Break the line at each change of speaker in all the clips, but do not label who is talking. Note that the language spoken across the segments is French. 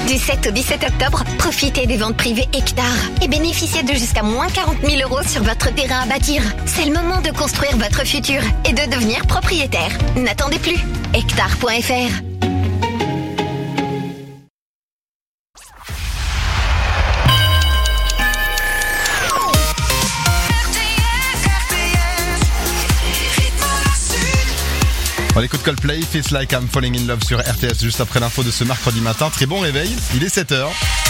Du 7 au 17 octobre, profitez des ventes privées Hectare et bénéficiez de jusqu'à moins 40 000 € sur votre terrain à bâtir. C'est le moment de construire votre futur et de devenir propriétaire. N'attendez plus. Hectare.fr.
On écoute Coldplay, Feels Like I'm Falling in Love sur RTS juste après l'info de ce mercredi matin. Très bon réveil, il est 7h.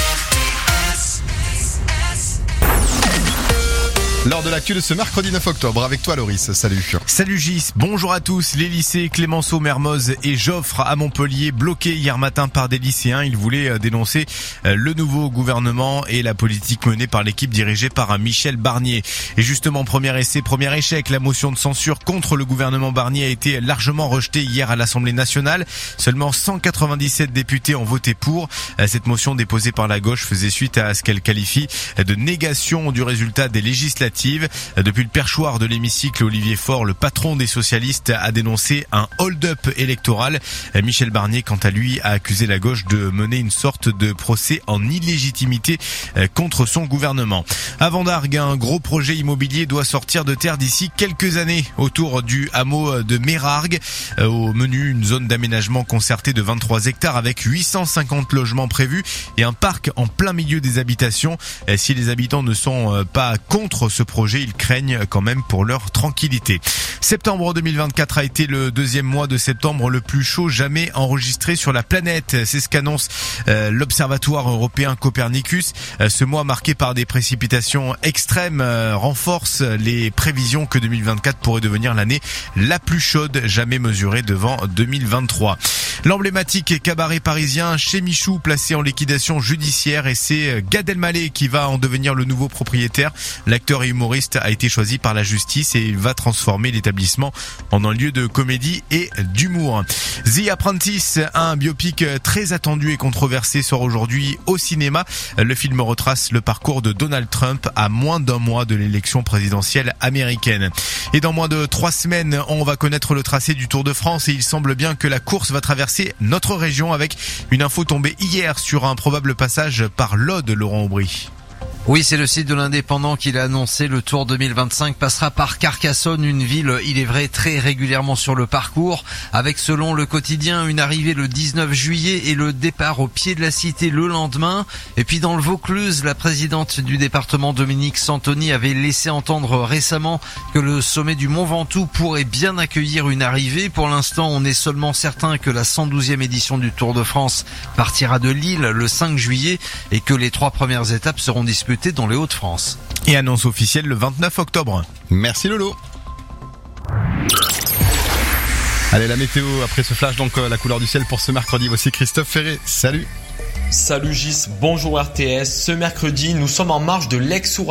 Lors de l'actu de ce mercredi 9 octobre, avec toi Loris, salut.
Salut Gis, bonjour à tous. Les lycées Clémenceau, Mermoz et Joffre à Montpellier bloqués hier matin par des lycéens. Ils voulaient dénoncer le nouveau gouvernement et la politique menée par l'équipe dirigée par Michel Barnier. Et justement, premier essai, premier échec, la motion de censure contre le gouvernement Barnier a été largement rejetée hier à l'Assemblée nationale. Seulement 197 députés ont voté pour. Cette motion déposée par la gauche faisait suite à ce qu'elle qualifie de négation du résultat des législatives. Depuis le perchoir de l'hémicycle, Olivier Faure, le patron des socialistes, a dénoncé un hold-up électoral. Michel Barnier, quant à lui, a accusé la gauche de mener une sorte de procès en illégitimité contre son gouvernement. À Vendargues, un gros projet immobilier doit sortir de terre d'ici quelques années autour du hameau de Mérargues. Au menu, une zone d'aménagement concertée de 23 hectares avec 850 logements prévus et un parc en plein milieu des habitations. Si les habitants ne sont pas contre ce projet, ils craignent quand même pour leur tranquillité. Septembre 2024 a été le deuxième mois de septembre le plus chaud jamais enregistré sur la planète. C'est ce qu'annonce l'Observatoire européen Copernicus. Ce mois marqué par des précipitations extrêmes renforce les prévisions que 2024 pourrait devenir l'année la plus chaude jamais mesurée devant 2023. L'emblématique cabaret parisien Chez Michou placé en liquidation judiciaire et c'est Gad Elmaleh qui va en devenir le nouveau propriétaire. L'acteur et humoriste a été choisi par la justice et il va transformer l'établissement en un lieu de comédie et d'humour. The Apprentice, un biopic très attendu et controversé, sort aujourd'hui au cinéma. Le film retrace le parcours de Donald Trump à moins d'un mois de l'élection présidentielle américaine. Et dans moins de 3 semaines, on va connaître le tracé du Tour de France et il semble bien que la course va traverser notre région avec une info tombée hier sur un probable passage par l'Aude, Laurent Aubry.
Oui, c'est le site de l'Indépendant qui l'a annoncé. Le Tour 2025 passera par Carcassonne, une ville, il est vrai, très régulièrement sur le parcours, avec, selon le quotidien, une arrivée le 19 juillet et le départ au pied de la cité le lendemain. Et puis dans le Vaucluse, la présidente du département, Dominique Santoni, avait laissé entendre récemment que le sommet du Mont Ventoux pourrait bien accueillir une arrivée. Pour l'instant, on est seulement certain que la 112e édition du Tour de France partira de Lille le 5 juillet et que les 3 premières étapes seront disputées dans les Hauts-de-France.
Et annonce officielle le 29 octobre.
Merci Lolo. Allez, la météo après ce flash, donc la couleur du ciel pour ce mercredi. Voici Christophe Ferré. Salut.
Salut Gis, bonjour RTS. Ce mercredi, nous sommes en marge de l'ex